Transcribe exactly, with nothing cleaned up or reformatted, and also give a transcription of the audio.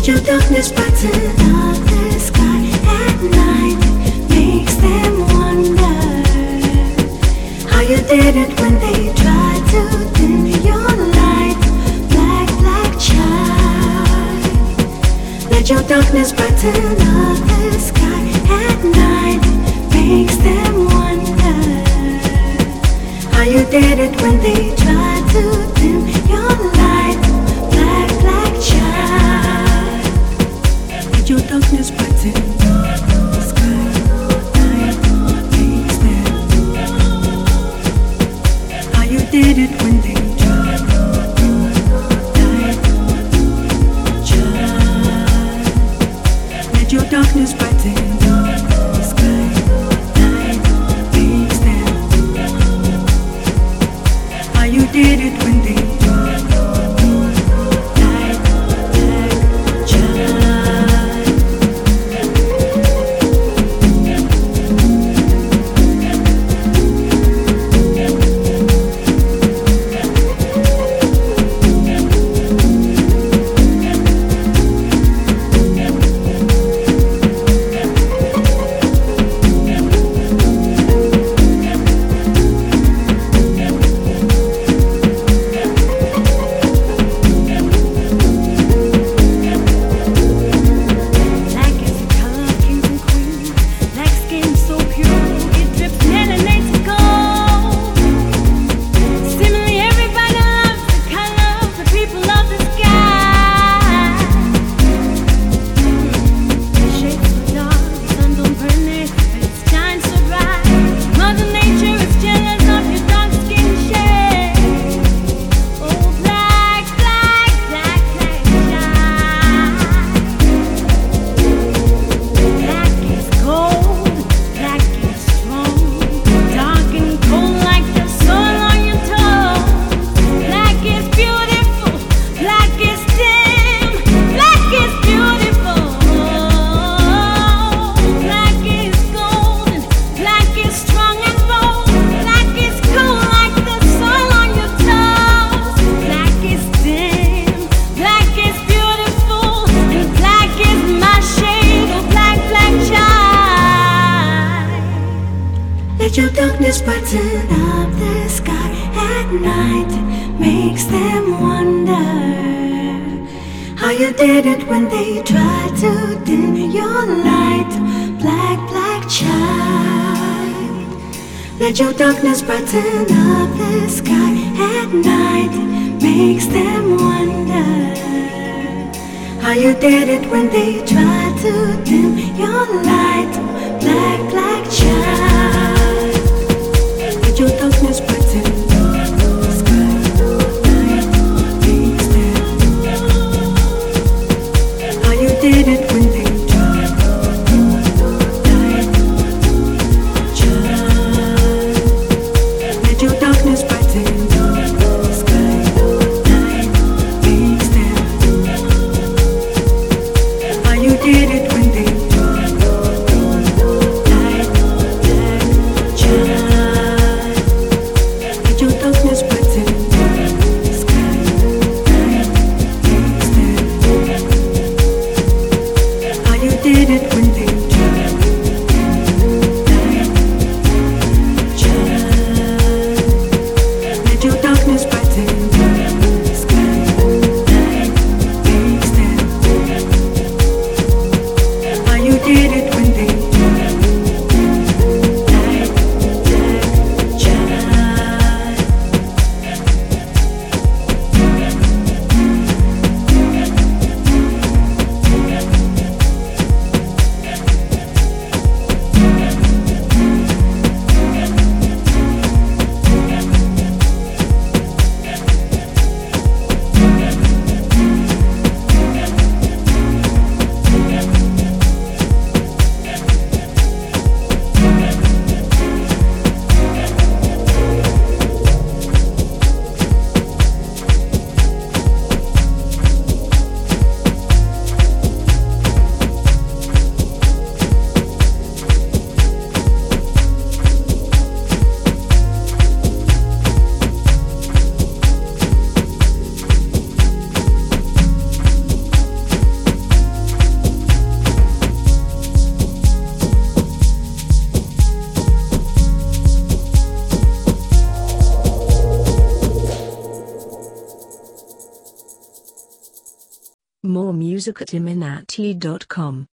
Let your darkness brighten up the sky at night. Makes them wonder how you did it when they tried to dim your light. Black, black child. Let your darkness brighten up the sky at night. Makes them wonder how you did it when they tried to dim your light. Black, black child. Let your darkness brighten up the sky at night. Makes them how you did it when they tried to dim light. Child. Let your darkness brighten up the sky at night. Makes them how you did it when they tried to dim light. Black child. Let your darkness brighten up the sky at night. Makes them wonder how you did it when they tried to dim your light. Black, black child. Let your darkness brighten up the sky at night. Makes them wonder how you did it when they tried to dim your light. Black, black child. Let your darkness brighten up the sky at night. Makes them how you did it when they tried to dim light. Child. Let your darkness brighten up the sky at night. Makes them how you did it when they tried to dim light. music at iminati dot com.